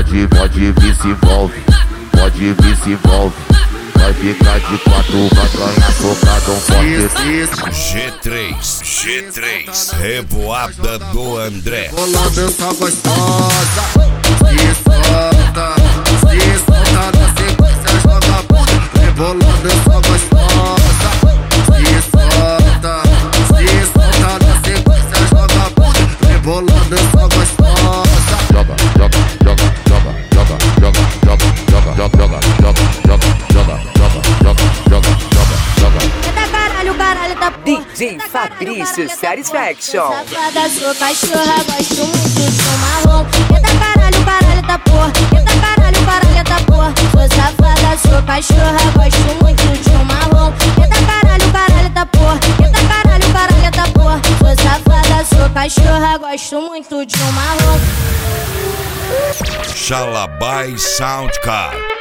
Pode vir se envolve, pode vir se envolve. Vai ficar de quatro, vai ganhar socadão forte. G3, revoada do André. Bola dança gostosa, se solta na sequência, joga puta. Rebola dança gostosa, se solta na sequência, joga puta. Rebola dança gostosa. Joga. DJ Fabrício Satisfaction. Safada, sou cachorra, gosto muito de um marrom. Eita caralho, tá porra. Eita caralho, tá porra. Sou safada, sou cachorra, gosto muito de um marrom. Eita caralho, tá porra. Eita caralho, tá porra. Sou safada, sou cachorra, gosto muito de um marrom. Xalabai Soundcar.